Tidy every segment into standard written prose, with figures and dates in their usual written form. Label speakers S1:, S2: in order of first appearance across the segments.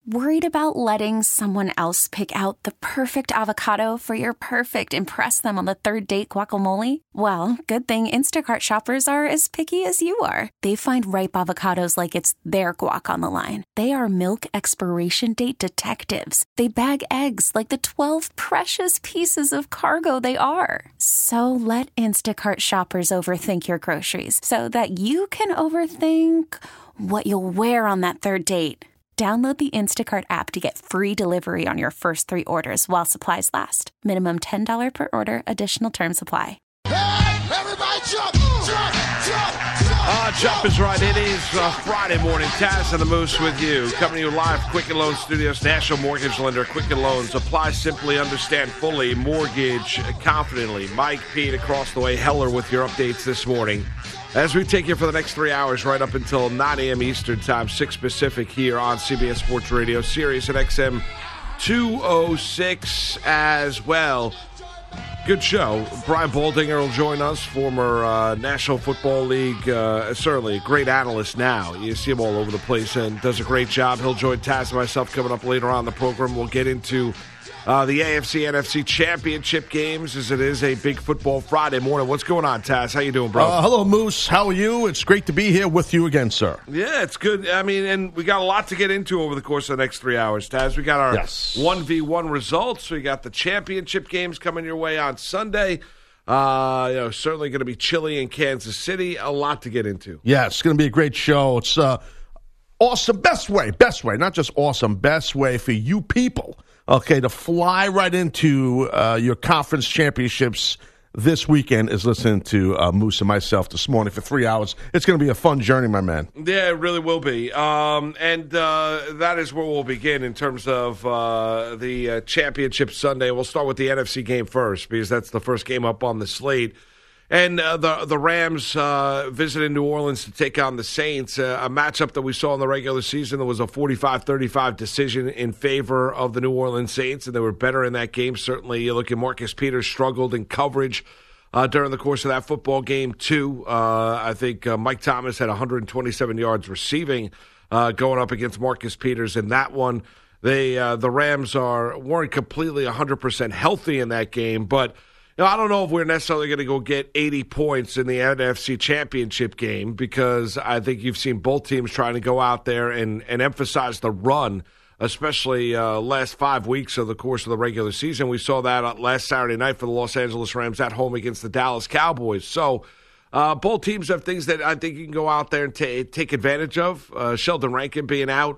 S1: Worried about letting someone else pick out the perfect avocado for your perfect impress them on the third date guacamole? Well, good thing Instacart shoppers are as picky as you are. They find ripe avocados like it's their guac on the line. They are milk expiration date detectives. They bag eggs like the 12 precious pieces of cargo they are. So let Instacart shoppers overthink your groceries so that you can overthink what you'll wear on that third date. Download the Instacart app to get free delivery on your first 3 orders while supplies last. Minimum $10 per order. Additional terms apply.
S2: Hey, everybody jump, jump, jump, jump.
S3: Jump is right. It is Friday morning. Taz and the Moose with you. Coming to you live, Quicken Loans Studios, National Mortgage Lender, Quicken Loans. Apply simply, understand fully, mortgage confidently. Mike, Pete, across the way. Heller with your updates this morning. As we take you for the next 3 hours, right up until 9 a.m. Eastern Time, 6 Pacific, here on CBS Sports Radio, Sirius and XM 206 as well. Good show. Brian Baldinger will join us, former National Football League, certainly a great analyst now. You see him all over the place and does a great job. He'll join Taz and myself coming up later on in the program. We'll get into the AFC, NFC championship games, as it is a big football Friday morning. What's going on, Taz? How you doing, bro?
S4: Hello, Moose. How are you? It's great to be here with you again, sir.
S3: Yeah, it's good. I mean, and we got a lot to get into over the course of the next 3 hours, Taz. We got our 1v1 results. We got the championship games coming your way on Sunday. Certainly going to be chilly in Kansas City. A lot to get into.
S4: Yeah, it's going to be a great show. It's awesome. Best way, not just awesome, best way for you people, okay, to fly right into your conference championships this weekend is listening to Moose and myself this morning for 3 hours. It's going to be a fun journey, my man.
S3: Yeah, it really will be. And that is where we'll begin in terms of the championship Sunday. We'll start with the NFC game first because that's the first game up on the slate. And the Rams visited New Orleans to take on the Saints, a matchup that we saw in the regular season. There was a 45-35 decision in favor of the New Orleans Saints, and they were better in that game. Certainly, you look at Marcus Peters struggled in coverage during the course of that football game, too. I think Mike Thomas had 127 yards receiving going up against Marcus Peters in that one. The Rams weren't completely 100% healthy in that game, but I don't know if we're necessarily going to go get 80 points in the NFC Championship game because I think you've seen both teams trying to go out there and emphasize the run, especially last 5 weeks of the course of the regular season. We saw that last Saturday night for the Los Angeles Rams at home against the Dallas Cowboys. So both teams have things that I think you can go out there and take advantage of. Sheldon Rankin being out,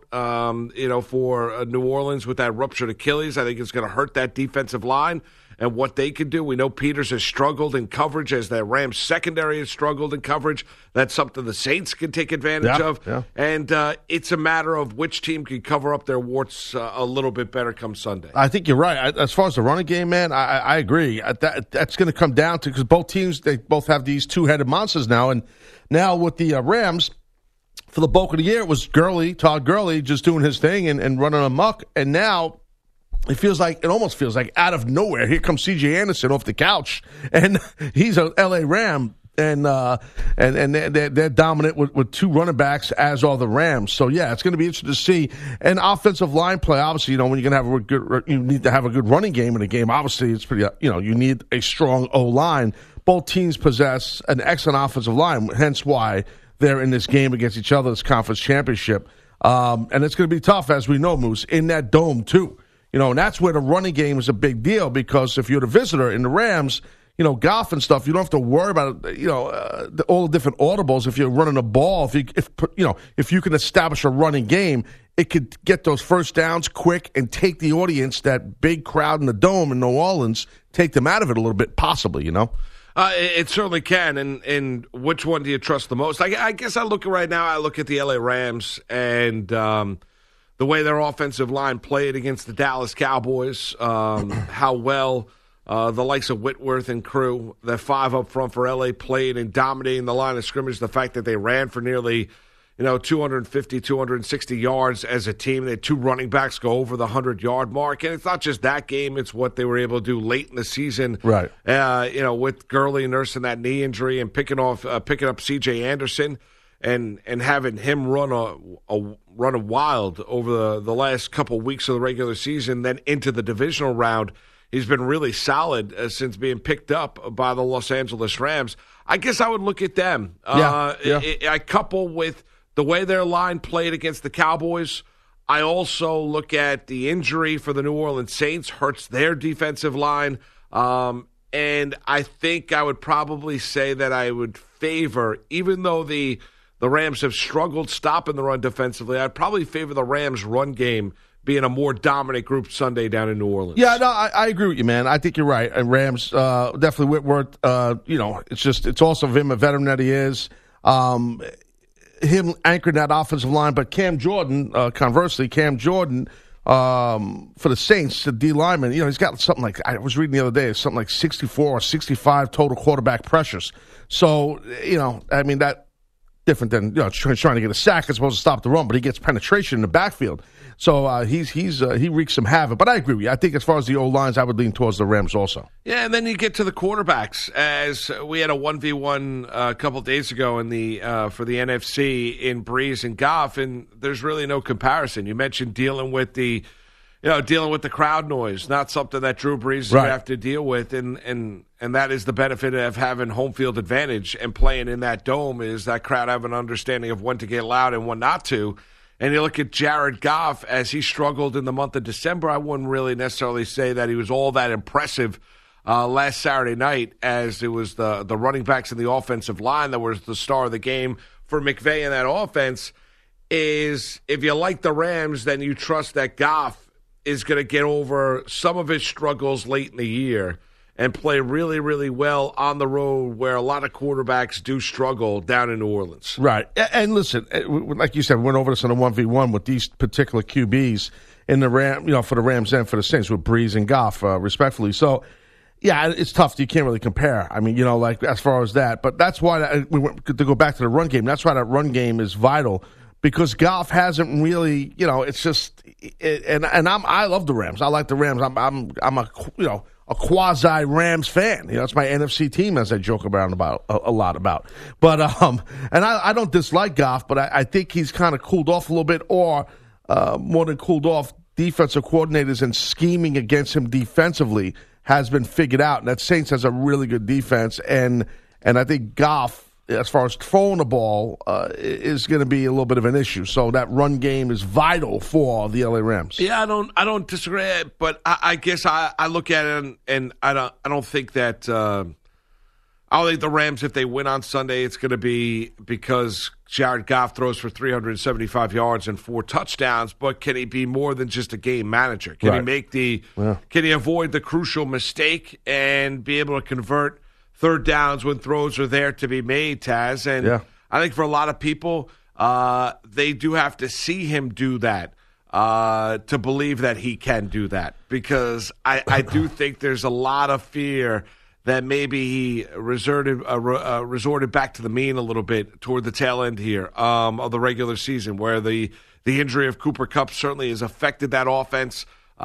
S3: for New Orleans with that ruptured Achilles, I think it's going to hurt that defensive line and what they can do. We know Peters has struggled in coverage as the Rams secondary has struggled in coverage. That's something the Saints can take advantage of. Yeah. And it's a matter of which team can cover up their warts a little bit better come Sunday.
S4: I think you're right. As far as the running game, man, I agree. That's going to come down to, because both teams, they both have these two-headed monsters now. And now with the Rams, for the bulk of the year, it was Todd Gurley, just doing his thing and running amok. And now it almost feels like out of nowhere, here comes C.J. Anderson off the couch, and he's an L.A. Ram, and they're dominant with two running backs, as are the Rams. So yeah, it's going to be interesting to see. And offensive line play, obviously, when you're going to have you need to have a good running game in a game. Obviously, it's pretty, you need a strong O line. Both teams possess an excellent offensive line, hence why they're in this game against each other, this conference championship. And it's going to be tough, as we know, Moose, in that dome too. And that's where the running game is a big deal, because if you're the visitor in the Rams, golf and stuff, you don't have to worry about, all the different audibles. If you're running a ball, if you can establish a running game, it could get those first downs quick and take the audience, that big crowd in the dome in New Orleans, take them out of it a little bit, possibly,
S3: It certainly can. And which one do you trust the most? I guess I look at the LA Rams and the way their offensive line played against the Dallas Cowboys, how well the likes of Whitworth and crew, the 5 up front for L.A. played and dominating the line of scrimmage, the fact that they ran for nearly 250, 260 yards as a team. They had 2 running backs go over the 100-yard mark. And it's not just that game. It's what they were able to do late in the season. Right. With Gurley nursing that knee injury and picking up C.J. Anderson. and having him run a wild over the last couple weeks of the regular season, then into the divisional round. He's been really solid since being picked up by the Los Angeles Rams. I guess I would look at them. I couple with the way their line played against the Cowboys. I also look at the injury for the New Orleans Saints, hurts their defensive line. And I think I would probably say that I would favor, even though the Rams have struggled stopping the run defensively, I'd probably favor the Rams' run game being a more dominant group Sunday down in New Orleans.
S4: Yeah, no, I agree with you, man. I think you're right. And Rams, definitely Whitworth, it's also him, a veteran that he is. Him anchoring that offensive line, but Cam Jordan, conversely, for the Saints, the D lineman, he's got something like, I was reading the other day, something like 64 or 65 total quarterback pressures. So, that different than trying to get a sack as opposed to stop the run, but he gets penetration in the backfield. So he wreaks some havoc. But I agree with you. I think as far as the O-lines, I would lean towards the Rams also.
S3: Yeah, and then you get to the quarterbacks. As we had a 1v1 a couple days ago in the for the NFC in Breeze and Goff, and there's really no comparison. You mentioned dealing with the crowd noise, not something that Drew Brees is going to have to deal with, and that is the benefit of having home field advantage and playing in that dome, is that crowd have an understanding of when to get loud and when not to. And you look at Jared Goff, as he struggled in the month of December, I wouldn't really necessarily say that he was all that impressive last Saturday night, as it was the running backs and the offensive line that was the star of the game for McVay and that offense. Is if you like the Rams, then you trust that Goff is going to get over some of his struggles late in the year and play really, really well on the road, where a lot of quarterbacks do struggle down in New Orleans.
S4: Right. And listen, like you said, we went over this in a 1v1 with these particular QBs in the for the Rams and for the Saints, with Breeze and Goff, respectfully. So, yeah, it's tough. You can't really compare. I mean, as far as that. But that's why, to go back to the run game, that's why that run game is vital, because Goff hasn't really, it's just, I love the Rams. I like the Rams. I'm a quasi Rams fan. It's my NFC team, as I joke around about a lot about. But and I don't dislike Goff, but I think he's kind of cooled off a little bit, or more than cooled off. Defensive coordinators and scheming against him defensively has been figured out. And that Saints has a really good defense, and I think Goff, as far as throwing the ball, is going to be a little bit of an issue. So that run game is vital for the LA Rams.
S3: Yeah, I don't disagree, but I guess I look at it and I don't think that I don't think the Rams, if they win on Sunday, it's going to be because Jared Goff throws for 375 yards and 4 touchdowns. But can he be more than just a game manager? Can he make Can he avoid the crucial mistake and be able to convert third downs when throws are there to be made, Taz? And I think for a lot of people, they do have to see him do that to believe that he can do that. Because I do think there's a lot of fear that maybe he resorted back to the mean a little bit toward the tail end here of the regular season, where the injury of Cooper Kupp certainly has affected that offense.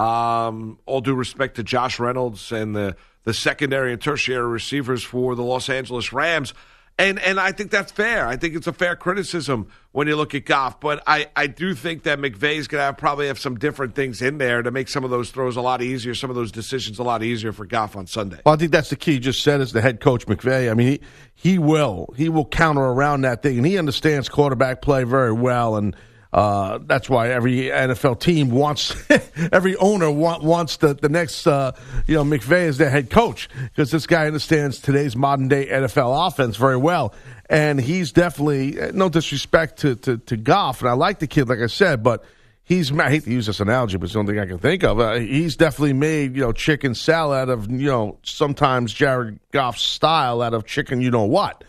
S3: All due respect to Josh Reynolds and the secondary and tertiary receivers for the Los Angeles Rams. And I think that's fair. I think it's a fair criticism when you look at Goff. But I do think that McVay's going to probably have some different things in there to make some of those throws a lot easier, some of those decisions a lot easier for Goff on Sunday.
S4: Well, I think that's the key. You just said, as the head coach McVay. I mean, he will counter around that thing, and he understands quarterback play very well. And that's why every NFL team wants, every owner wants the next, McVay as their head coach, because this guy understands today's modern day NFL offense very well. And he's definitely, no disrespect to Goff, and I like the kid, like I said, but I hate to use this analogy, but it's the only thing I can think of. He's definitely made, chicken salad out of, sometimes Jared Goff's style out of chicken, what.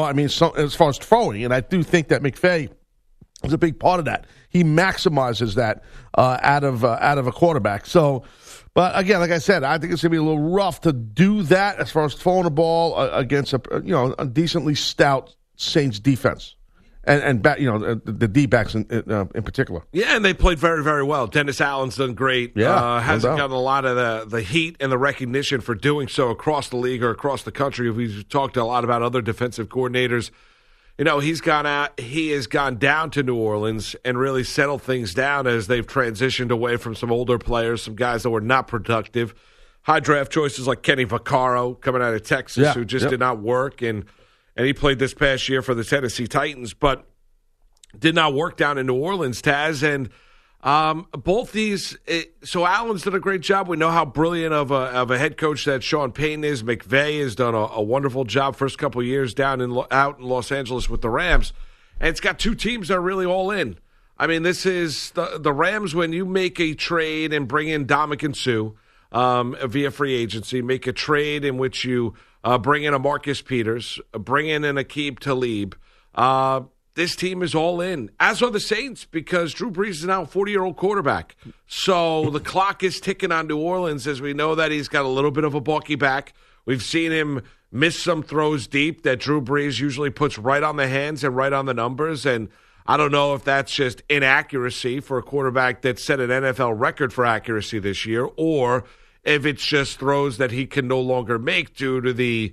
S4: As far as throwing, and I do think that McVay is a big part of that. He maximizes that out of a quarterback. So, but again, like I said, I think it's going to be a little rough to do that as far as throwing the ball against a decently stout Saints defense, and the D-backs in particular.
S3: Yeah, and they played very, very well. Dennis Allen's done great.
S4: Yeah,
S3: hasn't gotten a lot of the heat and the recognition for doing so across the league or across the country. We've talked a lot about other defensive coordinators he's gone out. He has gone down to New Orleans and really settled things down as they've transitioned away from some older players, some guys that were not productive. High draft choices like Kenny Vaccaro coming out of Texas, who just did not work, and he played this past year for the Tennessee Titans, but did not work down in New Orleans, Taz. And both these, so Allen's done a great job. We know how brilliant of a head coach that Sean Payton is. McVay has done a wonderful job first couple of years out in Los Angeles with the Rams, and it's got two teams that are really all in. I mean, this is the Rams. When you make a trade and bring in Ndamukong Suh via free agency, make a trade in which you bring in a Marcus Peters, bring in an Aqib Talib. This team is all in, as are the Saints, because Drew Brees is now a 40-year-old quarterback. So the clock is ticking on New Orleans, as we know that he's got a little bit of a balky back. We've seen him miss some throws deep that Drew Brees usually puts right on the hands and right on the numbers. And I don't know if that's just inaccuracy for a quarterback that set an NFL record for accuracy this year, or if it's just throws that he can no longer make due to the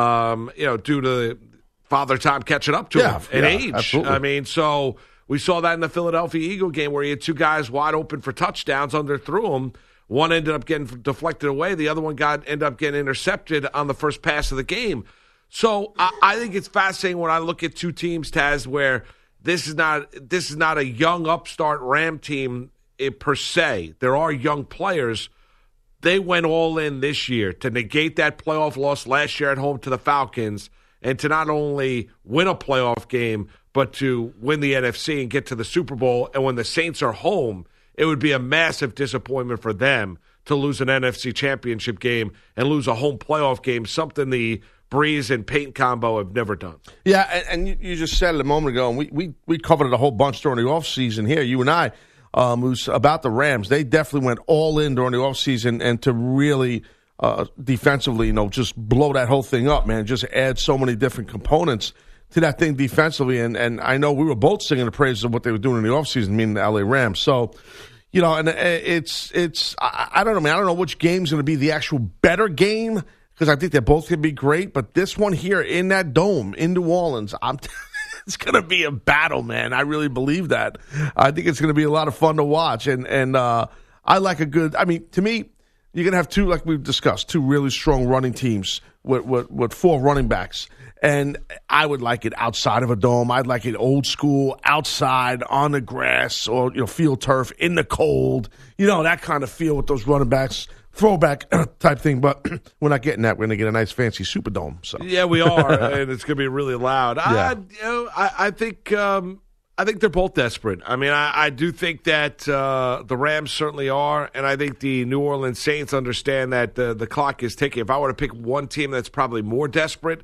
S3: Father Time catching up to him in age.
S4: Absolutely.
S3: I mean, so we saw that in the Philadelphia Eagle game where he had two guys wide open for touchdowns, underthrew him. One ended up getting deflected away. The other one ended up getting intercepted on the first pass of the game. So I think it's fascinating when I look at two teams, Taz, where this is not a young upstart Ram team per se. There are young players. They went all in this year to negate that playoff loss last year at home to the Falcons, and to not only win a playoff game, but to win the NFC and get to the Super Bowl. And when the Saints are home, it would be a massive disappointment for them to lose an NFC championship game and lose a home playoff game, something the Brees and Payton combo have never done.
S4: Yeah, and you just said it a moment ago, and we covered it a whole bunch during the offseason here, you and I, it was about the Rams. They definitely went all in during the offseason, and to really defensively, just blow that whole thing up, man. Just add so many different components to that thing defensively. And I know we were both singing the praises of what they were doing in the offseason, meaning the LA Rams. So, and it's I don't know, man. I don't know which game's going to be the actual better game, because I think they're both going to be great. But this one here in that dome in New Orleans, it's going to be a battle, man. I really believe that. I think it's going to be a lot of fun to watch. And I like to me, you're going to have two, like we've discussed, two really strong running teams with four running backs. And I would like it outside of a dome. I'd like it old school, outside, on the grass, or field turf, in the cold. That kind of feel with those running backs, throwback type thing. But we're not getting that. We're going to get a nice fancy Superdome. So. Yeah,
S3: we are, and it's going to be really loud.
S4: Yeah.
S3: I think they're both desperate. I mean, I do think that the Rams certainly are, and I think the New Orleans Saints understand that the clock is ticking. If I were to pick one team that's probably more desperate,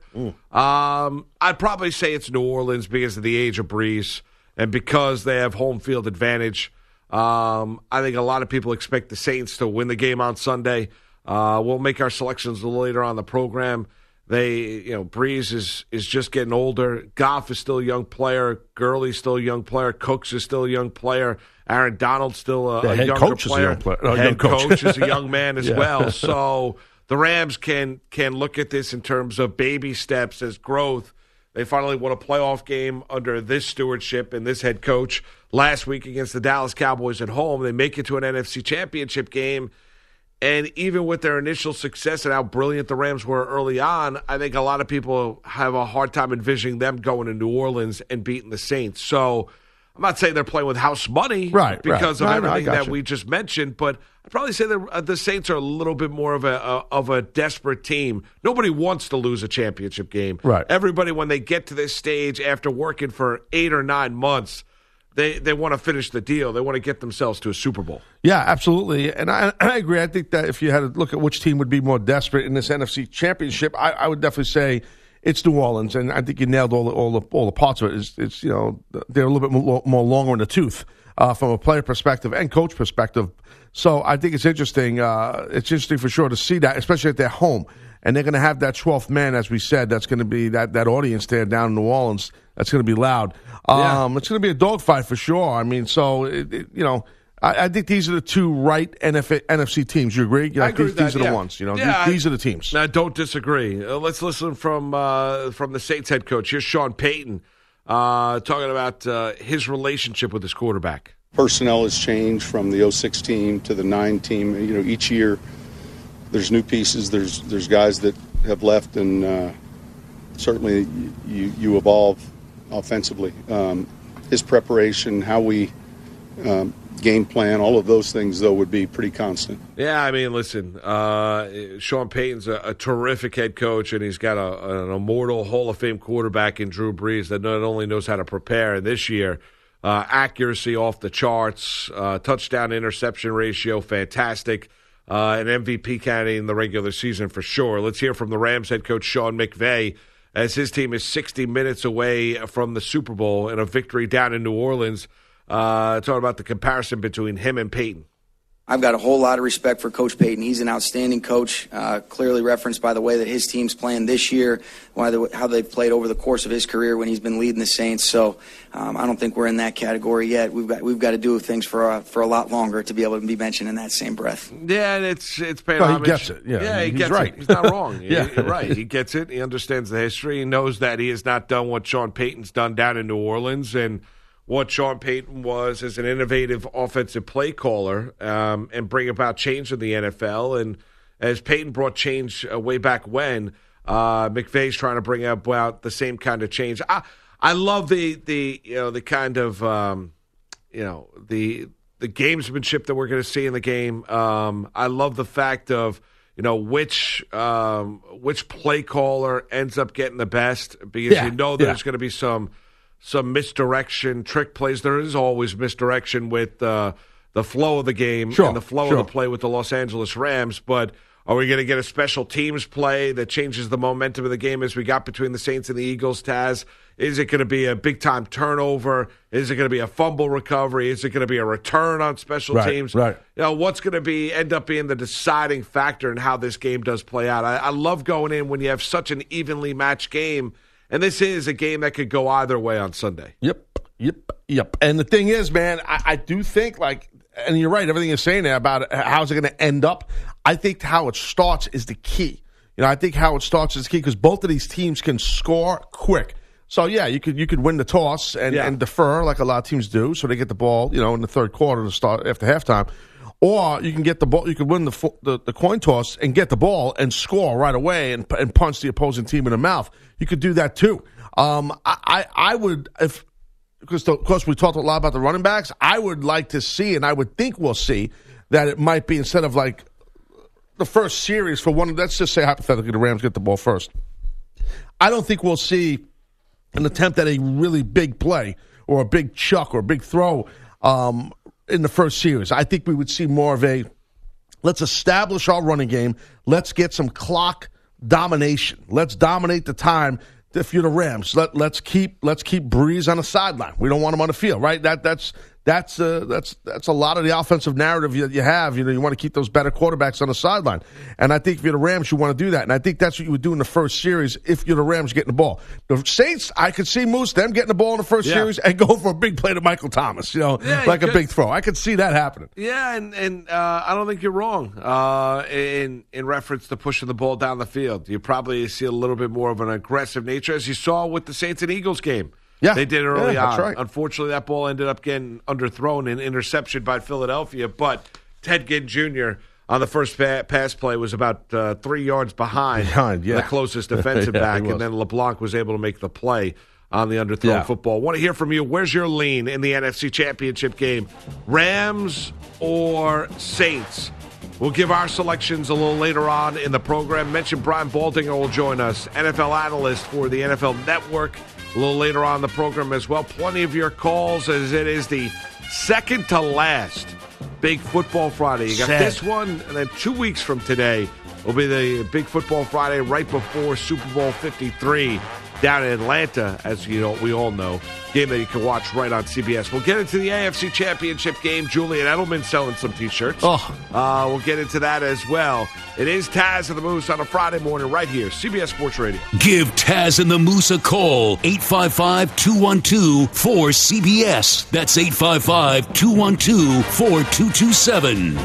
S3: I'd probably say it's New Orleans because of the age of Brees and because they have home field advantage. I think a lot of people expect the Saints to win the game on Sunday. We'll make our selections a little later on the program. Brees is just getting older. Goff is still a young player. Gurley's still a young player. Cooks is still a young player. Aaron Donald's still a younger player. Head coach is a young man as well. So the Rams can look at this in terms of baby steps as growth. They finally won a playoff game under this stewardship and this head coach last week against the Dallas Cowboys at home. They make it to an NFC championship game. And even with their initial success and how brilliant the Rams were early on, I think a lot of people have a hard time envisioning them going to New Orleans and beating the Saints. So I'm not saying they're playing with house money because of everything that we just mentioned, but I'd probably say the Saints are a little bit more of a desperate team. Nobody wants to lose a championship game.
S4: Right.
S3: Everybody, when they get to this stage after working for 8 or 9 months, They want to finish the deal. They want to get themselves to a Super Bowl.
S4: Yeah, absolutely. And I agree. I think that if you had to look at which team would be more desperate in this NFC Championship, I would definitely say it's New Orleans. And I think you nailed all the parts of it. It's they're a little bit more longer in the tooth from a player perspective and coach perspective. So I think it's interesting. It's interesting for sure to see that, especially at their home. And they're going to have that 12th man, as we said. That's going to be that audience there down in New Orleans. That's going to be loud. It's going to be a dogfight for sure. I mean, so, I think these are the two right NFC teams. You agree?
S3: I agree
S4: these are the ones. These are the teams.
S3: I don't disagree. Let's listen from the Saints head coach. Here's Sean Payton talking about his relationship with his quarterback.
S5: Personnel has changed from the 06 team to the 9 team. You know, each year there's new pieces. There's guys that have left, and certainly you evolve offensively. His preparation, how we game plan, all of those things, though, would be pretty constant.
S3: Yeah, I mean, listen, Sean Payton's a terrific head coach, and he's got an immortal Hall of Fame quarterback in Drew Brees that not only knows how to prepare, and this year, accuracy off the charts, touchdown-interception ratio, fantastic, an MVP candidate in the regular season for sure. Let's hear from the Rams head coach Sean McVay as his team is 60 minutes away from the Super Bowl and a victory down in New Orleans. Talking about the comparison between him and Peyton.
S6: I've got a whole lot of respect for Coach Payton. He's an outstanding coach, clearly referenced by the way that his team's playing this year, how they've played over the course of his career when he's been leading the Saints. So I don't think we're in that category yet. We've got to do things for a lot longer to be able to be mentioned in that same breath.
S3: Yeah, and it's paying homage.
S4: He gets it. Yeah,
S3: he gets
S4: right.
S3: it. He's not wrong.
S4: Yeah.
S3: You're right. He gets it. He understands the history. He knows that he has not done what Sean Payton's done down in New Orleans, and what Sean Payton was as an innovative offensive play caller and bring about change in the NFL. And as Payton brought change way back when, McVay's trying to bring about the same kind of change. I love the kind of the gamesmanship that we're going to see in the game. I love the fact of which play caller ends up getting the best, because there's going to be some misdirection, trick plays. There is always misdirection with the flow of the game and the flow of the play with the Los Angeles Rams. But are we going to get a special teams play that changes the momentum of the game as we got between the Saints and the Eagles, Taz? Is it going to be a big-time turnover? Is it going to be a fumble recovery? Is it going to be a return on special teams?
S4: Right.
S3: What's going to end up being the deciding factor in how this game does play out? I love going in when you have such an evenly matched game. And this is a game that could go either way on Sunday.
S4: Yep. And the thing is, man, I do think, and you're right, everything you're saying there about how's it going to end up, I think how it starts is the key. I think how it starts is the key because both of these teams can score quick. So, yeah, you could win the toss and defer like a lot of teams do, so they get the ball, in the third quarter to start after halftime. Or you can get the ball. You can win the coin toss and get the ball and score right away and punch the opposing team in the mouth. You could do that too. I would, because of course we talked a lot about the running backs. I would like to see, and I would think we'll see that it might be instead of like the first series for one. Let's just say hypothetically the Rams get the ball first. I don't think we'll see an attempt at a really big play or a big chuck or a big throw. In the first series, I think we would see more of a let's establish our running game. Let's get some clock domination. Let's dominate the time. If you're the Rams, let's keep Brees on the sideline. We don't want him on the field, right? That's a lot of the offensive narrative you have. You want to keep those better quarterbacks on the sideline, and I think if you're the Rams, you want to do that. And I think that's what you would do in the first series if you're the Rams getting the ball. The Saints, I could see them getting the ball in the first series and go for a big play to Michael Thomas, like a big throw. I could see that happening.
S3: Yeah, and I don't think you're wrong in reference to pushing the ball down the field. You probably see a little bit more of an aggressive nature, as you saw with the Saints and Eagles game. Yeah, they did early on.
S4: Right.
S3: Unfortunately, that ball ended up getting underthrown and interception by Philadelphia. But Ted Ginn Jr. on the first pass play was about 3 yards behind the closest defensive back, and then LeBlanc was able to make the play on the underthrown football. Want to hear from you. Where's your lean in the NFC Championship game? Rams or Saints? We'll give our selections a little later on in the program. Mention Brian Baldinger will join us, NFL analyst for the NFL Network, a little later on in the program as well. Plenty of your calls, as it is the second to last Big Football Friday. You got this one, and then 2 weeks from today will be the Big Football Friday right before Super Bowl 53 down in Atlanta, as we all know. Game that you can watch right on CBS. We'll get into the AFC Championship game. Julian Edelman selling some T-shirts. We'll get into that as well. It is Taz and the Moose on a Friday morning right here, CBS Sports Radio.
S7: Give Taz and the Moose a call, 855-212-4CBS. That's 855-212-4227.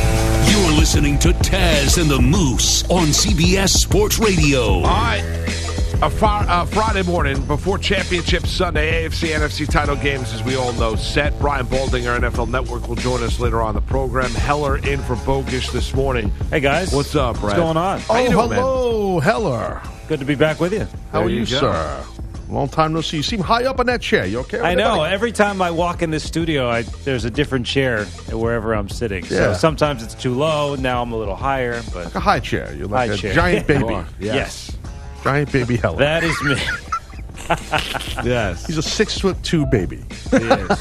S7: You're listening to Taz and the Moose on CBS Sports Radio.
S3: All right. Friday morning before Championship Sunday, AFC, NFC title games, as we all know, set. Brian Baldinger, NFL Network, will join us later on the program. Heller in for Bogish this morning.
S8: Hey, guys.
S3: What's up, Brad?
S8: What's going on?
S3: How you doing,
S4: hello, Heller.
S8: Good to be back with you.
S4: How are
S3: There
S4: you,
S3: you go.
S4: sir? Long time no see. You seem high up on that chair. You okay?
S8: I know. Every time I walk in this studio, there's a different chair wherever I'm sitting.
S4: Yeah.
S8: So sometimes it's too low. Now I'm a little higher. But
S4: Like a high chair. You're like
S8: High
S4: a
S8: chair.
S4: giant baby.
S3: You are.
S8: yes.
S4: Giant baby Heller.
S8: That is me.
S3: Yes.
S4: He's a 6'2" baby.
S3: He is.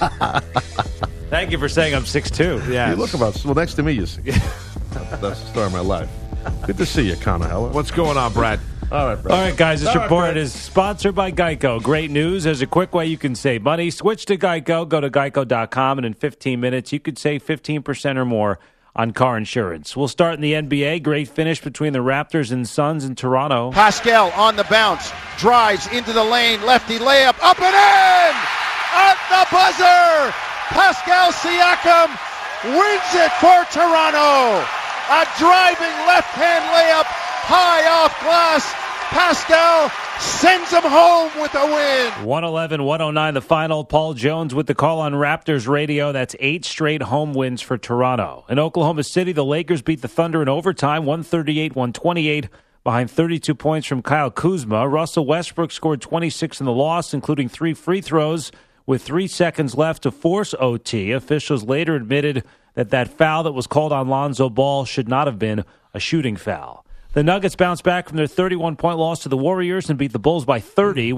S8: Thank you for saying I'm 6'2".
S3: Yes.
S4: You look about, well, next to me, you see. That's the story of my life. Good to see you, Connor Heller.
S3: What's going on, Brad?
S4: All right, bro.
S8: All right, guys, this
S4: All right,
S8: report
S4: Brad.
S8: is sponsored by Geico. Great news. There's a quick way you can save money. Switch to Geico. Go to geico.com, and in 15 minutes, you could save 15% or more on car insurance. We'll start in the NBA. Great finish between the Raptors and Suns in Toronto.
S2: Pascal on the bounce, drives into the lane, lefty layup, up and in! At the buzzer! Pascal Siakam wins it for Toronto! A driving left-hand layup, high off glass. Pascal sends them home with a win.
S8: 111-109 the final. Paul Jones with the call on Raptors radio. That's 8 straight home wins for Toronto. In Oklahoma City, the Lakers beat the Thunder in overtime, 138-128, behind 32 points from Kyle Kuzma. Russell Westbrook scored 26 in the loss, including 3 free throws with 3 seconds left to force OT. Officials later admitted that foul that was called on Lonzo Ball should not have been a shooting foul. The Nuggets bounced back from their 31-point loss to the Warriors and beat the Bulls by 30,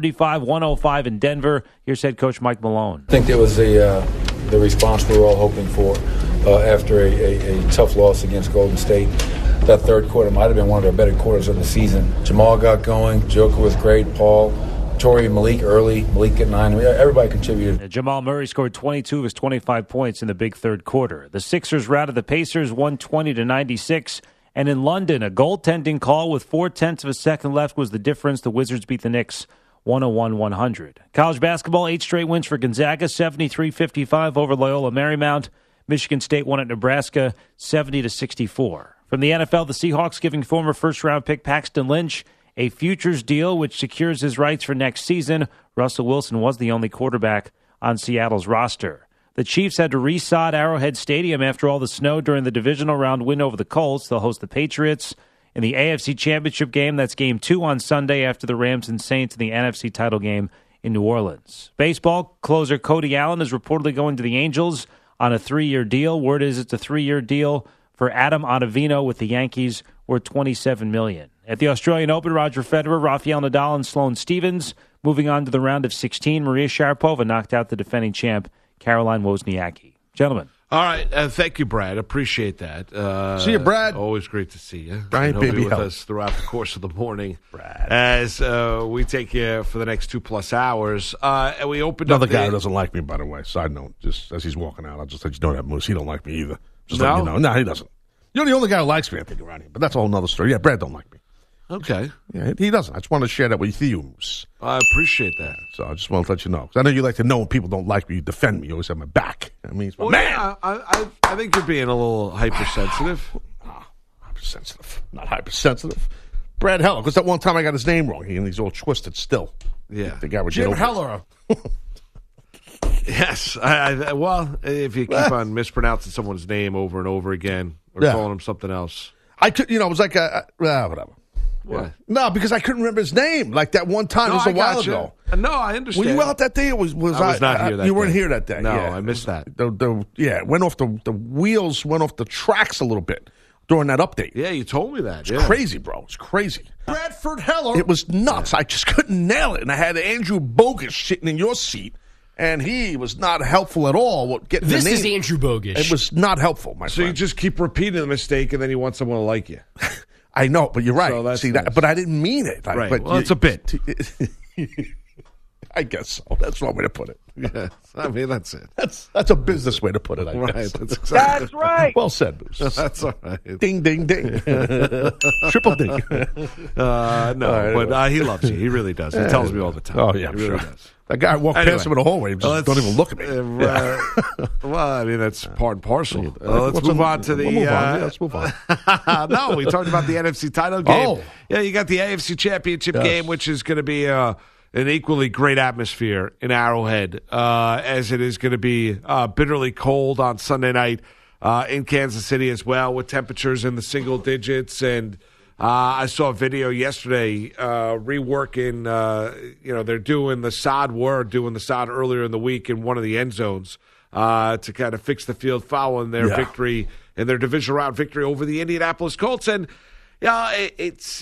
S8: 135-105 in Denver. Here's head coach Mike Malone.
S9: I think that was the response we were all hoping for after a tough loss against Golden State. That third quarter might have been one of our better quarters of the season. Jamal got going. Joker was great. Paul, Torrey, Malik early. Malik at 9. Everybody contributed.
S8: Jamal Murray scored 22 of his 25 points in the big third quarter. The Sixers routed the Pacers 120-96. And in London, a goaltending call with 0.4 of a second left was the difference. The Wizards beat the Knicks 101-100. College basketball, 8 straight wins for Gonzaga, 73-55 over Loyola Marymount. Michigan State won at Nebraska, 70-64. From the NFL, the Seahawks giving former first-round pick Paxton Lynch a futures deal which secures his rights for next season. Russell Wilson was the only quarterback on Seattle's roster. The Chiefs had to resod Arrowhead Stadium after all the snow during the divisional round win over the Colts. They'll host the Patriots in the AFC Championship game. That's Game 2 on Sunday after the Rams and Saints in the NFC title game in New Orleans. Baseball closer Cody Allen is reportedly going to the Angels on a 3-year deal. Word is it's a 3-year deal for Adam Ottavino with the Yankees, worth $27 million. At the Australian Open, Roger Federer, Rafael Nadal, and Sloane Stephens moving on to the round of 16. Maria Sharapova knocked out the defending champ Caroline Wozniacki. Gentlemen.
S3: All right. Thank you, Brad. Appreciate that.
S4: See you, Brad.
S3: Always great to see you.
S4: Giant
S3: And he'll
S4: baby
S3: be with
S4: help.
S3: us throughout the course of the morning.
S4: Brad.
S3: As we take you for the next 2+ hours. And we opened
S4: Another
S3: up
S4: guy who doesn't like me, by the way. Side note, just as he's walking out, I'll just let you know that, Moose. He don't like me either. Just letting you know. No, he doesn't. You're the only guy who likes me, I think, around here. But that's a whole nother story. Yeah, Brad don't like me.
S3: Okay.
S4: Yeah, he doesn't. I just want to share that with you, Moose.
S3: I appreciate that.
S4: So I just want to let you know. 'Cause I know you like to know when people don't like me. You defend me. You always have my back. I mean, it's my
S3: Well,
S4: man.
S3: yeah, I think you're being a little hypersensitive.
S4: Hypersensitive. Not hypersensitive. Brad Heller, because that one time I got his name wrong. He's all twisted still.
S3: Yeah.
S4: The guy would
S3: Jim
S4: get over it.
S3: Heller. Yes. Well, if you keep on mispronouncing someone's name over and over again or
S4: Yeah.
S3: calling him something else.
S4: I could, it was like whatever.
S3: What?
S4: No, because I couldn't remember his name. Like that one time, it was a while ago.
S3: No, I understand.
S4: Were you out that day? Or was
S3: I was not here that
S4: You weren't
S3: day.
S4: here that day.
S3: No,
S4: yeah.
S3: I missed that.
S4: It went off the wheels went off the tracks a little bit during that update.
S3: Yeah, you told me that.
S4: It's crazy, bro. It's crazy.
S10: Bradford Heller.
S4: It was nuts. I just couldn't nail it. And I had Andrew Bogus sitting in your seat, and he was not helpful at all. With getting
S10: This
S4: the name.
S10: is Andrew Bogish.
S4: It was not helpful, my
S3: So you
S4: friend.
S3: just keep repeating the mistake, and then you want someone to like you.
S4: I know, but you're right.
S3: So that's
S4: See
S3: nice.
S4: that, but I didn't mean it.
S3: Right.
S4: But
S3: Well, it's a bit.
S4: I guess so. That's one way to put it.
S3: Yes. I mean, that's it.
S4: That's a business way to put it, I
S3: Right.
S4: guess.
S3: That's exactly
S10: That's right.
S4: Well said, Moose.
S3: That's all right.
S4: Ding, ding, ding. Triple ding.
S3: But he loves you. He really does. He tells me all the time.
S4: Oh, yeah,
S3: he really
S4: sure.
S3: does.
S4: That guy walked past him in the hallway. Just don't even look at me.
S3: Well, I mean, that's part and parcel. Let's move on to the...
S4: Let's move on.
S3: No, we talked about the NFC title game.
S4: Oh.
S3: Yeah, you got the AFC Championship game, which is going to be an equally great atmosphere in Arrowhead, as it is going to be bitterly cold on Sunday night in Kansas City as well, with temperatures in the single digits. And I saw a video yesterday reworking, they're doing the sod earlier in the week in one of the end zones to kind of fix the field following their victory and their division round victory over the Indianapolis Colts. And it's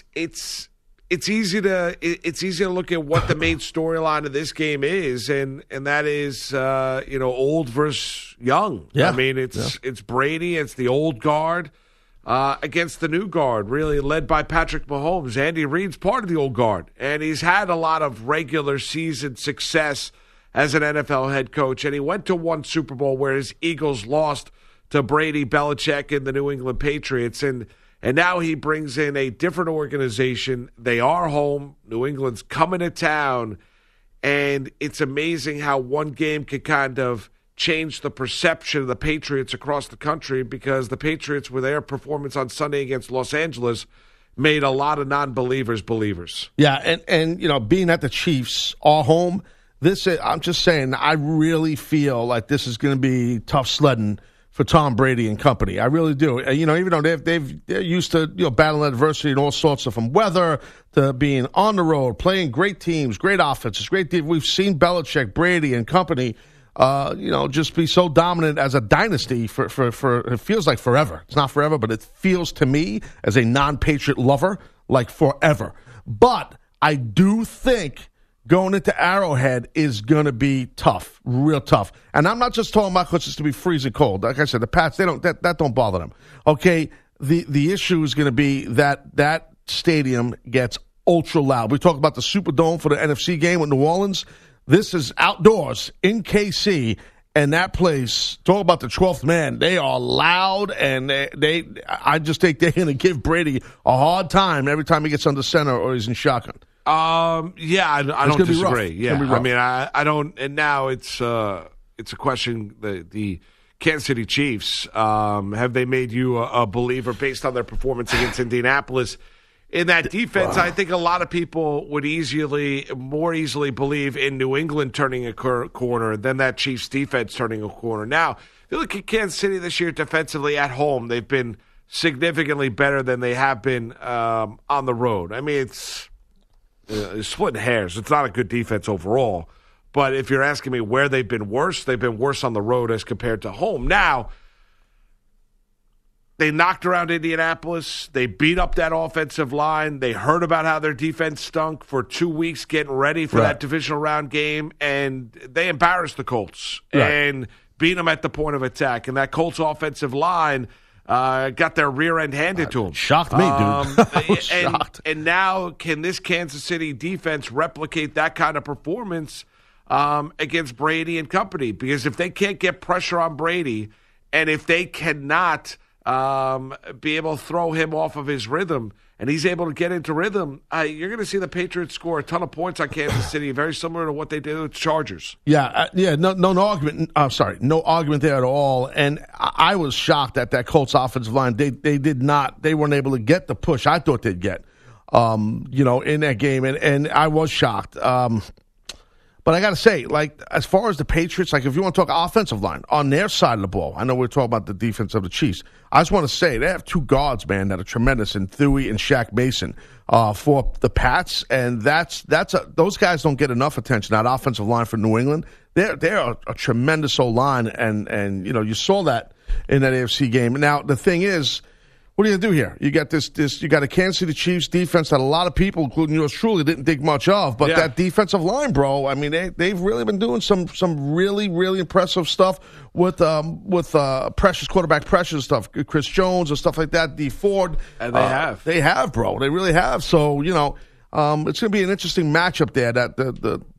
S3: easy to look at what the main storyline of this game is, and that is old versus young.
S4: Yeah.
S3: I mean, it's Brady, it's the old guard against the new guard, really led by Patrick Mahomes. Andy Reid's part of the old guard, and he's had a lot of regular season success as an NFL head coach, and he went to one Super Bowl where his Eagles lost to Brady, Belichick, and the New England Patriots, and now he brings in a different organization. They are home. New England's coming to town, and it's amazing how one game can kind of change the perception of the Patriots across the country, because the Patriots, with their performance on Sunday against Los Angeles, made a lot of non-believers believers.
S4: Yeah, and being at the Chiefs are home, I'm just saying, I really feel like this is going to be tough sledding for Tom Brady and company. I really do. Even though they're used to battling adversity and all sorts of, from weather to being on the road, playing great teams, great offenses, great teams. We've seen Belichick, Brady, and company just be so dominant as a dynasty for it feels like forever. It's not forever, but it feels to me, as a non-Patriot lover, like forever. But I do think going into Arrowhead is going to be tough, real tough. And I'm not just talking about because it's going to be freezing cold. Like I said, the Pats, that don't bother them. Okay, the issue is going to be that stadium gets ultra loud. We talked about the Superdome for the NFC game with New Orleans. This is outdoors in KC, and that place, talk about the 12th man, they are loud, and I just think they're going to give Brady a hard time every time he gets under center or he's in shotgun.
S3: I don't disagree. Yeah,
S4: I
S3: mean, I don't, and now it's a question, the Kansas City Chiefs, have they made you a believer based on their performance against Indianapolis? In that defense, I think a lot of people would more easily believe in New England turning a corner than that Chiefs defense turning a corner. Now, if you look at Kansas City this year defensively at home, they've been significantly better than they have been on the road. I mean, it's splitting hairs. It's not a good defense overall. But if you're asking me where they've been worse on the road as compared to home. Now, they knocked around Indianapolis. They beat up that offensive line. They heard about how their defense stunk for 2 weeks getting ready for that divisional round game, and they embarrassed the Colts and beat them at the point of attack. And that Colts offensive line got their rear end handed to them.
S4: Shocked me, dude. Shocked.
S3: And now, can this Kansas City defense replicate that kind of performance against Brady and company? Because if they can't get pressure on Brady, and if they cannot be able to throw him off of his rhythm, and he's able to get into rhythm, you're going to see the Patriots score a ton of points on Kansas City, very similar to what they did with the Chargers.
S4: No argument. No argument there at all. And I was shocked at that Colts offensive line. They weren't able to get the push I thought they'd get, in that game, and I was shocked. But I got to say, like, as far as the Patriots, like, if you want to talk offensive line, on their side of the ball, I know we're talking about the defense of the Chiefs. I just want to say they have two guards, man, that are tremendous, in Thuy and Shaq Mason for the Pats, and those guys don't get enough attention. That offensive line for New England, they're a tremendous O-line, and you saw that in that AFC game. Now the thing is, what are you going to do here? You got you got a Kansas City Chiefs defense that a lot of people, including yours truly, didn't think much of. But that defensive line, bro, I mean, they've really been doing some really, really impressive stuff with pressures, quarterback pressure stuff, Chris Jones and stuff like that, D Ford.
S3: And they
S4: have, bro. They really have. So, it's going to be an interesting matchup there. That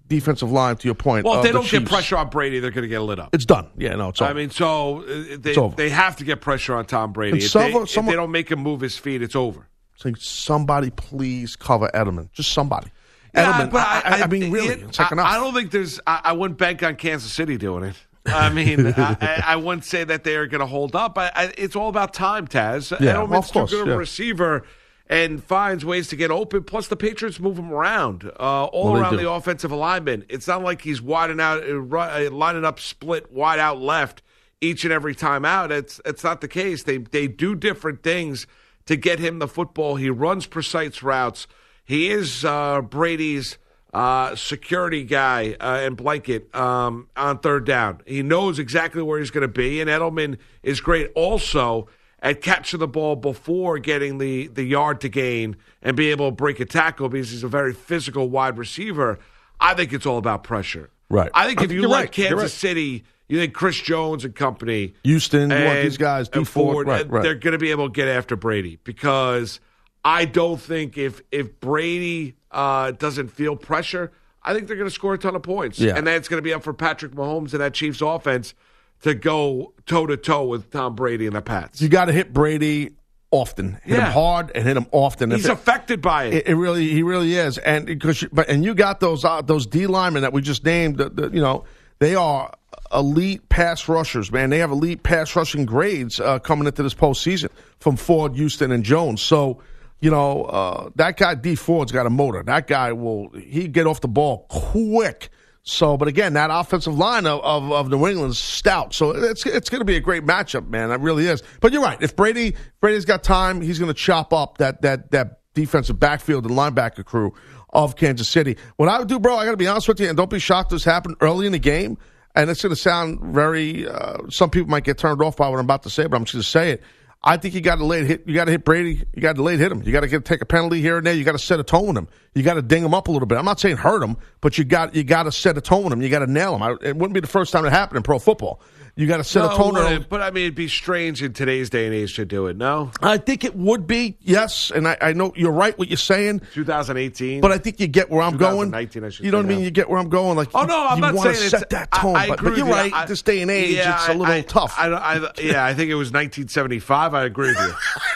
S4: defensive line, to your point.
S3: Well, if they don't
S4: Chiefs,
S3: get pressure on Brady, they're going to get lit up.
S4: It's done. Yeah, no, it's over.
S3: I mean, so they have to get pressure on Tom Brady. If they don't make him move his feet, it's over.
S4: So somebody please cover Edelman. Just somebody.
S3: Yeah,
S4: Edelman,
S3: but
S4: I mean, really, it's like enough.
S3: I don't think there's. I wouldn't bank on Kansas City doing it. I mean, I wouldn't say that they are going to hold up. It's all about time, Taz. Edelman's too good of a receiver and finds ways to get open. Plus, the Patriots move him around, around the offensive alignment. It's not like he's lining up split wide out left each and every time out. It's not the case. They do different things to get him the football. He runs precise routes. He is Brady's security guy and blanket on third down. He knows exactly where he's going to be, and Edelman is great also at catching the ball before getting the yard to gain and be able to break a tackle because he's a very physical wide receiver. I think it's all about pressure.
S4: Right.
S3: I think if you let Kansas City, you think Chris Jones and company,
S4: Houston, you want these guys, D Ford,
S3: they're going to be able to get after Brady because I don't think if Brady doesn't feel pressure, I think they're going to score a ton of points.
S4: Yeah.
S3: And then it's going to be up for Patrick Mahomes and that Chiefs offense to go toe-to-toe with Tom Brady and the Pats.
S4: You got to hit Brady often. Hit him hard and hit him often.
S3: He's affected by it.
S4: He really is. And you got those D linemen that we just named, they are elite pass rushers, man. They have elite pass rushing grades coming into this postseason from Ford, Houston, and Jones. So, that guy D Ford's got a motor. That guy he get off the ball quick. So, but again, that offensive line of New England's stout. So it's going to be a great matchup, man. It really is. But you're right. If Brady's got time, he's going to chop up that defensive backfield and linebacker crew of Kansas City. What I would do, bro, I got to be honest with you, and don't be shocked this happened early in the game. And it's going to sound very. Some people might get turned off by what I'm about to say, but I'm just going to say it. I think you got to late hit. You got to hit Brady. You got to late hit him. You got to take a penalty here and there. You got to set a tone with him. You got to ding him up a little bit. I'm not saying hurt him, but you got to set a tone with him. You got to nail him. It wouldn't be the first time it happened in pro football. You got to set a tone with him.
S3: But I mean, it'd be strange in today's day and age to do it. No,
S4: I think it would be. Yes, and I know you're right what you're saying.
S3: 2018,
S4: but I think you get where I'm going.
S3: 2019, I should.
S4: You know what I mean? You get where I'm going. Like,
S3: I'm not saying
S4: to set that tone. But you're right. This day and age, it's a little tough.
S3: I think it was 1975. I agree with you.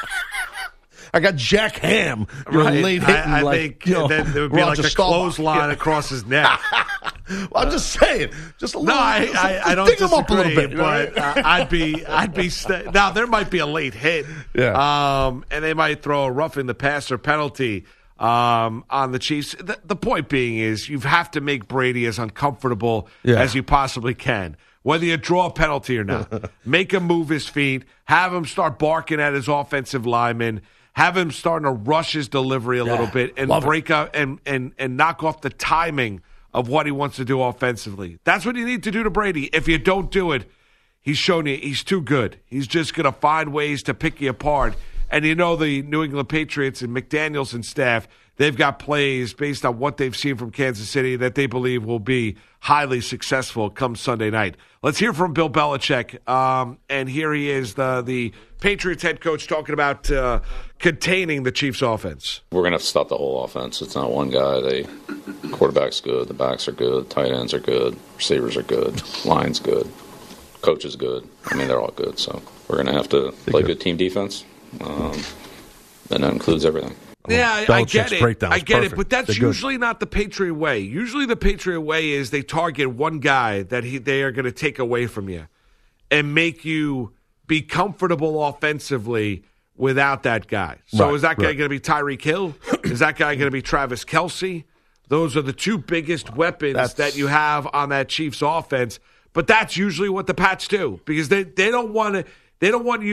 S4: I got Jack Ham. Late hitting,
S3: I think then there would be like a clothesline across his neck.
S4: Well, I'm just saying, just a little.
S3: No, I don't disagree, him up a little bit, but I'd be. Now there might be a late hit, and they might throw a roughing the passer penalty on the Chiefs. The point being is you have to make Brady as uncomfortable as you possibly can. Whether you draw a penalty or not, make him move his feet, have him start barking at his offensive linemen, have him starting to rush his delivery a little bit and break up and knock off the timing of what he wants to do offensively. That's what you need to do to Brady. If you don't do it, he's shown you he's too good. He's just going to find ways to pick you apart. And the New England Patriots and McDaniels and staff, they've got plays based on what they've seen from Kansas City that they believe will be highly successful come Sunday night. Let's hear from Bill Belichick. And here he is, the Patriots head coach, talking about containing the Chiefs' offense.
S10: We're going to have to stop the whole offense. It's not one guy. The quarterback's good. The backs are good. Tight ends are good. Receivers are good. Line's good. Coach is good. I mean, they're all good. So we're going to have to play good team defense. And that includes everything.
S3: Yeah, I get it. But that's usually not the Patriot way. Usually the Patriot way is they target one guy that they are going to take away from you and make you be comfortable offensively without that guy. So is that guy going to be Tyreek Hill? Is that guy going to be Travis Kelce? Those are the two biggest weapons that you have on that Chiefs offense. But that's usually what the Pats do because they don't want to. They don't want you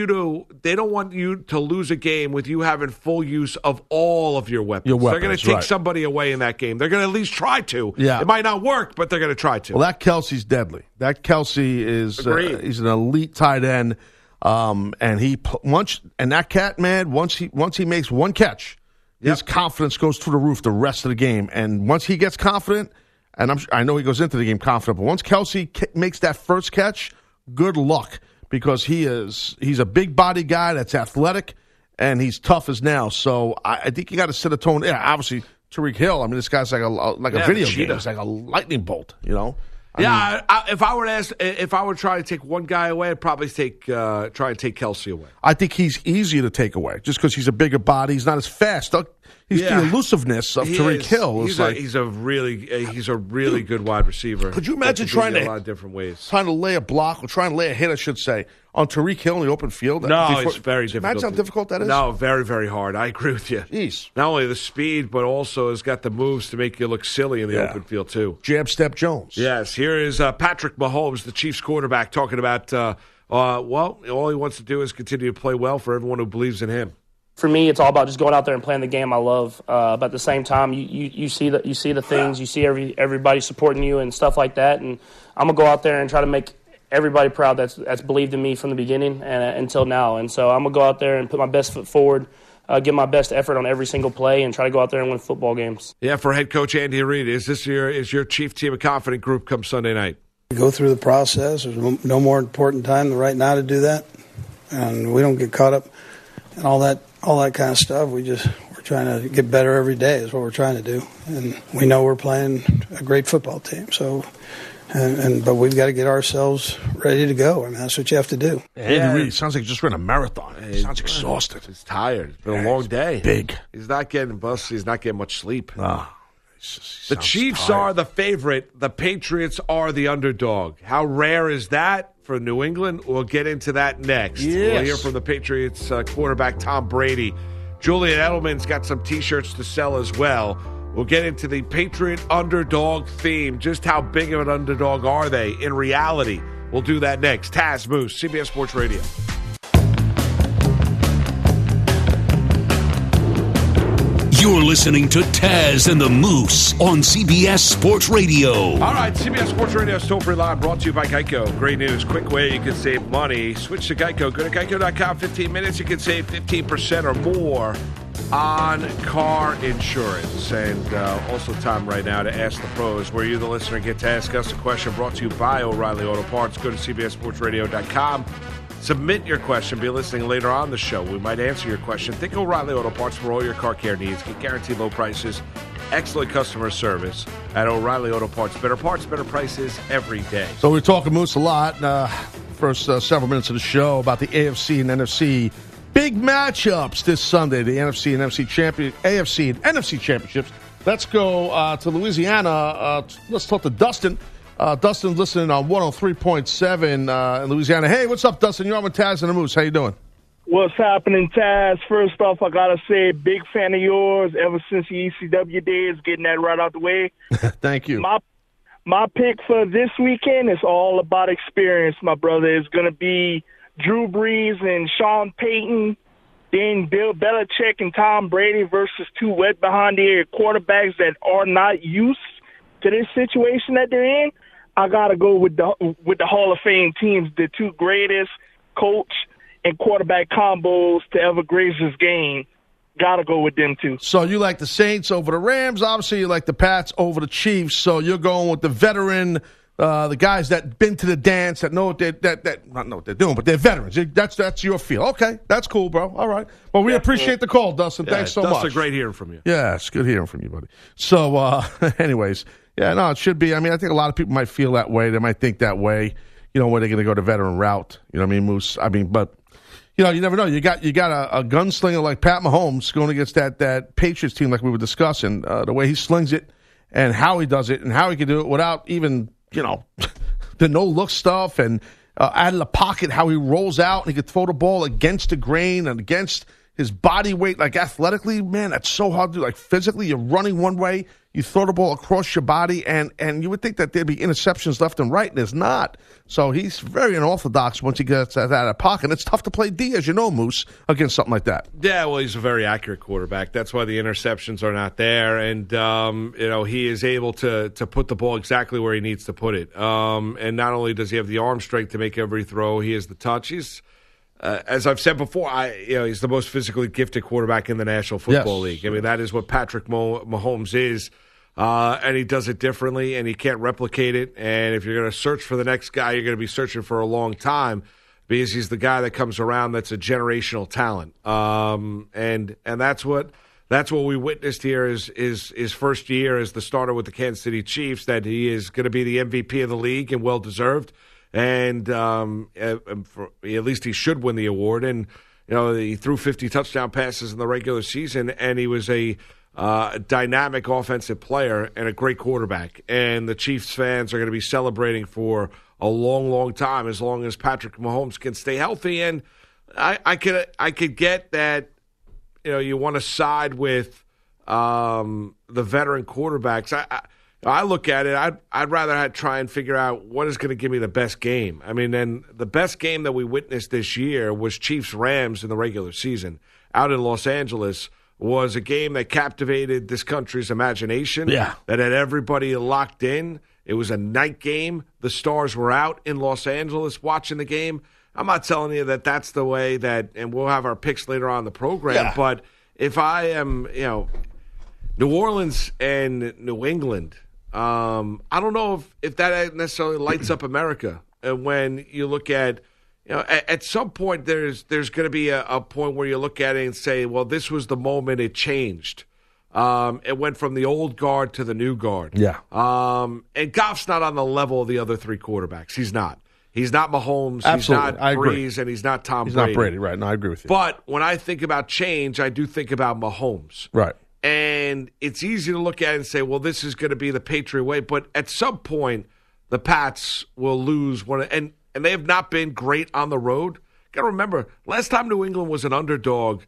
S3: to lose a game with you having full use of all of your weapons. They're going to take somebody away in that game. They're going to at least try to. Yeah. It might not work, but they're going to try to.
S4: Well, that Kelce's deadly. That Kelce is he's an elite tight end, and that cat, man, once he makes one catch, his confidence goes through the roof the rest of the game. And once he gets confident, and I know he goes into the game confident, but once Kelce makes that first catch, good luck. Because he's a big body guy that's athletic and he's tough as nails. So I think you got to set a tone. Yeah, obviously Tariq Hill. I mean, this guy's like a video game. It's like a lightning bolt, you know?
S3: If I were to try to take one guy away, I'd probably try and take Kelsey away.
S4: I think he's easier to take away just because he's a bigger body. He's not as fast. The elusiveness of Tariq Hill
S3: he's a really good wide receiver.
S4: Could you imagine trying to
S3: a lot of different ways,
S4: trying to lay a block or trying to lay a hit, I should say, on Tariq Hill in the open field?
S3: No, it's very difficult.
S4: Imagine how difficult that is.
S3: No, very, very hard. I agree with you.
S4: Jeez.
S3: Not only the speed, but also has got the moves to make you look silly in the open field too.
S4: Jab step Jones.
S3: Yes. Here is Patrick Mahomes, the Chiefs quarterback, talking about all he wants to do is continue to play well for everyone who believes in him.
S11: For me, it's all about just going out there and playing the game I love. But at the same time, you see the things, you see everybody supporting you and stuff like that. And I'm gonna go out there and try to make everybody proud that's believed in me from the beginning and until now. And so I'm gonna go out there and put my best foot forward, give my best effort on every single play, and try to go out there and win football games.
S3: Yeah, for head coach Andy Reid, is your chief team a confident group come Sunday night?
S12: Go through the process. There's no more important time than right now to do that, and we don't get caught up in all that kind of stuff. We're trying to get better every day is what we're trying to do. And we know we're playing a great football team. So, but we've got to get ourselves ready to go. I mean, that's what you have to do.
S4: Andy Reid sounds like he just ran a marathon. He sounds exhausted.
S3: He's tired. It's been a long day.
S4: Big.
S3: He's not getting busted. He's not getting much sleep.
S4: The
S3: Chiefs are the favorite. The Patriots are the underdog. How rare is that for New England? We'll get into that next.
S4: Yes.
S3: We'll hear from the Patriots quarterback Tom Brady. Julian Edelman's got some T-shirts to sell as well. We'll get into the Patriot underdog theme. Just how big of an underdog are they in reality? We'll do that next. Taz Moose, CBS Sports Radio.
S7: You're listening to Taz and the Moose on CBS Sports Radio.
S3: All right, CBS Sports Radio toll-free line brought to you by Geico. Great news, quick way you can save money. Switch to Geico. Go to geico.com, 15 minutes. You can save 15% or more on car insurance. And also time right now to Ask the Pros, where you, the listener, get to ask us a question brought to you by O'Reilly Auto Parts. Go to cbssportsradio.com. Submit your question. Be listening later on the show. We might answer your question. Think O'Reilly Auto Parts for all your car care needs. Get guaranteed low prices, excellent customer service at O'Reilly Auto Parts. Better parts, better prices every day.
S4: So we're talking Moose a lot first several minutes of the show about the AFC and NFC big matchups this Sunday. The NFC and AFC and NFC championships. Let's go to Louisiana. Let's talk to Dustin. Dustin's listening on 103.7 in Louisiana. Hey, what's up, Dustin? You're on with Taz and the Moose. How you doing?
S13: What's happening, Taz? First off, I got to say, big fan of yours ever since the ECW days, getting that right out the way.
S4: Thank you.
S13: My pick for this weekend is all about experience, my brother. It's going to be Drew Brees and Sean Payton, then Bill Belichick and Tom Brady versus two wet behind-the-ear quarterbacks that are not used to this situation that they're in. I got to go with the Hall of Fame teams, the two greatest coach and quarterback combos to ever grace this game. Got to go with them, too.
S4: So you like the Saints over the Rams. Obviously, you like the Pats over the Chiefs. So you're going with the veteran, the guys that been to the dance, that know what not know what they're doing, but they're veterans. That's your feel. Okay, that's cool, bro. All right. Well, we appreciate the call, Dustin. Thanks so much.
S3: Dustin, great hearing from you.
S4: Yeah, it's good hearing from you, buddy. So, anyways, yeah, no, it should be. I mean, I think a lot of people might feel that way. They might think that way, where they're going to go the veteran route. You know what I mean, Moose? I mean, but, you never know. You got a gunslinger like Pat Mahomes going against that Patriots team like we were discussing, the way he slings it and how he does it and how he can do it without even, the no-look stuff and out of the pocket, how he rolls out and he could throw the ball against the grain and against his body weight, like athletically, man, that's so hard to do. Like physically, you're running one way, you throw the ball across your body, and you would think that there'd be interceptions left and right, and there's not. So he's very unorthodox once he gets out of the pocket. It's tough to play D, as you know, Moose, against something like that.
S3: Yeah, well, he's a very accurate quarterback. That's why the interceptions are not there, and he is able to put the ball exactly where he needs to put it. And not only does he have the arm strength to make every throw, he has the touch. He's as I've said before, he's the most physically gifted quarterback in the National Football League. I mean, that is what Patrick Mahomes is, and he does it differently, and he can't replicate it. And if you're going to search for the next guy, you're going to be searching for a long time because he's the guy that comes around that's a generational talent. And that's what That's what we witnessed here is his first year as the starter with the Kansas City Chiefs, that he is going to be the MVP of the league and well-deserved. And at least he should win the award. And, he threw 50 touchdown passes in the regular season, and he was a dynamic offensive player and a great quarterback. And the Chiefs fans are going to be celebrating for a long, long time as long as Patrick Mahomes can stay healthy. And I could get that. You want to side with the veteran quarterbacks. I look at it, I'd rather try and figure out what is going to give me the best game. I mean, and the best game that we witnessed this year was Chiefs-Rams in the regular season out in Los Angeles. Was a game that captivated this country's imagination, that had everybody locked in. It was a night game. The stars were out in Los Angeles watching the game. I'm not telling you that that's the way that, and we'll have our picks later on in the program, but if I am, New Orleans and New England, I don't know if that necessarily lights up America. When you look at, at some point there's going to be a point where you look at it and say, well, this was the moment it changed. It went from the old guard to the new guard.
S4: Yeah.
S3: And Goff's not on the level of the other three quarterbacks. He's not. He's not Mahomes.
S4: Absolutely.
S3: He's not Breeze, and he's not Tom Brady.
S4: He's not Brady, right. No, I agree with you.
S3: But when I think about change, I do think about Mahomes.
S4: Right.
S3: And it's easy to look at it and say, well, this is going to be the Patriot way. But at some point, the Pats will lose one. And they have not been great on the road. Got to remember, last time New England was an underdog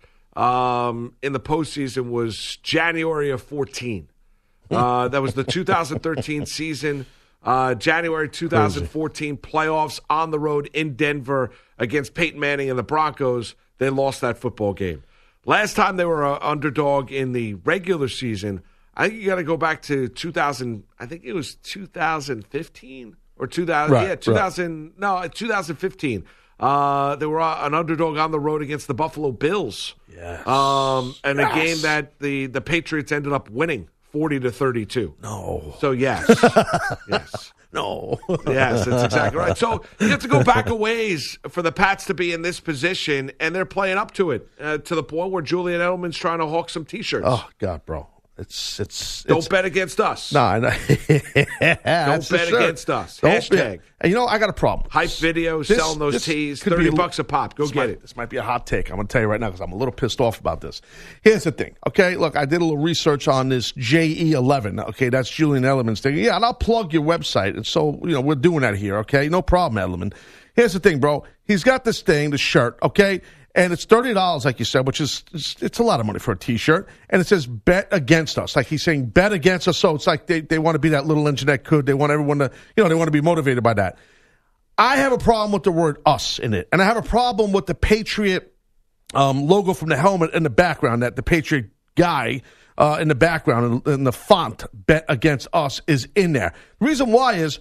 S3: in the postseason was January of 14. That was the 2013 season. January 2014 playoffs on the road in Denver against Peyton Manning and the Broncos. They lost that football game. Last time they were an underdog in the regular season, I think you got to go back to 2000. I think it was 2015 or 2000.
S4: Right,
S3: yeah, 2000. Right. No, 2015. They were an underdog on the road against the Buffalo Bills.
S4: Yes.
S3: And a game that the Patriots ended up winning 40-32.
S4: No.
S3: So yes. Yes.
S4: No.
S3: Yes, that's exactly right. So you have to go back a ways for the Pats to be in this position, and they're playing up to it to the point where Julian Edelman's trying to hawk some T-shirts.
S4: Oh God, bro. It's
S3: Don't bet against us.
S4: No, Don't
S3: bet against us. Hashtag.
S4: And I got a problem.
S3: Hype video, selling those tees, $30 a pop. Go get it.
S4: This might be a hot take. I'm going to tell you right now because I'm a little pissed off about this. Here's the thing. Okay, look, I did a little research on this JE11. Okay, that's Julian Edelman's thing. Yeah, and I'll plug your website. And so, we're doing that here. Okay, no problem, Edelman. Here's the thing, bro. He's got this thing, the shirt. Okay. And it's $30, like you said, which is it's a lot of money for a T-shirt. And it says "bet against us," like he's saying "bet against us." So it's like they want to be that little engine that could. They want everyone to, they want to be motivated by that. I have a problem with the word "us" in it, and I have a problem with the Patriot logo from the helmet in the background. That the Patriot guy in the background and the font "bet against us" is in there. The reason why is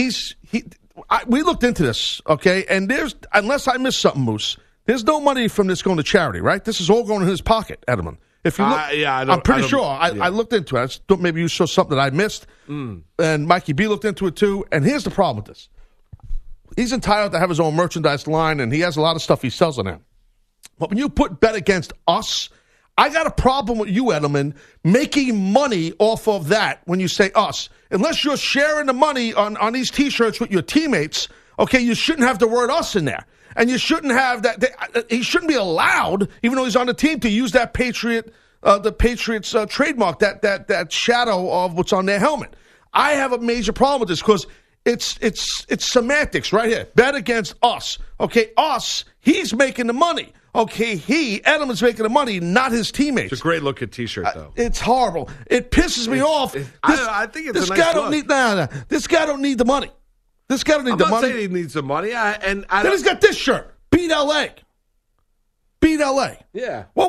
S4: we looked into this, okay, and unless I missed something, Moose. There's no money from this going to charity, right? This is all going in his pocket, Edelman. If you look, I'm pretty sure. I looked into it. Maybe you saw something that I missed. And Mikey B looked into it too. And here's the problem with this. He's entitled to have his own merchandise line, and he has a lot of stuff he sells on there. But when you put "bet against us," I got a problem with you, Edelman, making money off of that when you say "us." Unless you're sharing the money on these T-shirts with your teammates, okay, you shouldn't have the word "us" in there. And you shouldn't have that. He shouldn't be allowed, even though he's on the team, to use that the Patriots trademark, that shadow of what's on their helmet. I have a major problem with this because it's semantics right here. Bet against us. Okay, us. He's making the money. Okay, Edelman's making the money, not his teammates.
S3: It's a great looking T-shirt, though.
S4: It's horrible. It pisses me off.
S3: I think it's
S4: this
S3: a nice
S4: guy
S3: look.
S4: This guy don't need the money. This guy don't need the money.
S3: I'm not saying he needs the money. Then
S4: he's got this shirt. Beat LA. Beat LA.
S3: Yeah.
S4: Well,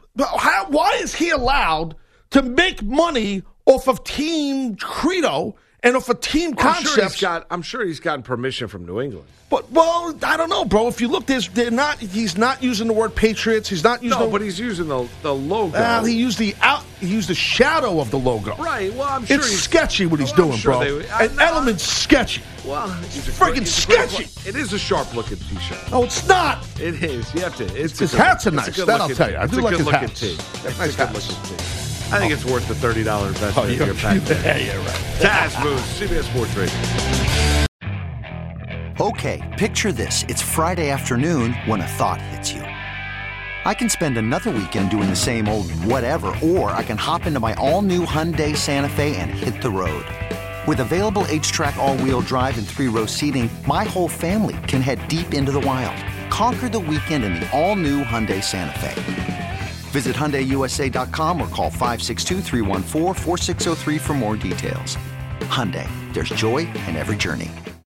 S4: why is he allowed to make money off of Team Credo And if a team concepts,
S3: I'm sure he's gotten permission from New England.
S4: But I don't know, bro. If you look, he's not using the word Patriots. He's not using.
S3: No, but he's using the logo.
S4: He used the shadow of the logo.
S3: Right. Well, I'm sure
S4: it's sketchy what he's doing, bro. And Edelman's sketchy.
S3: Well, he's
S4: freaking sketchy.
S3: It is a sharp-looking T-shirt.
S4: No, it's not.
S3: It is. You have to.
S4: His hats are nice. That I'll tell you. I do like his hats.
S3: Nice hats. I think it's worth the $30 investment in your pack.
S4: Yeah, right.
S3: Taz Moose, CBS Sports Radio.
S14: Okay, picture this. It's Friday afternoon when a thought hits you. I can spend another weekend doing the same old whatever, or I can hop into my all-new Hyundai Santa Fe and hit the road. With available H-Track all-wheel drive and 3-row seating, my whole family can head deep into the wild. Conquer the weekend in the all-new Hyundai Santa Fe. Visit HyundaiUSA.com or call 562-314-4603 for more details. Hyundai, there's joy in every journey.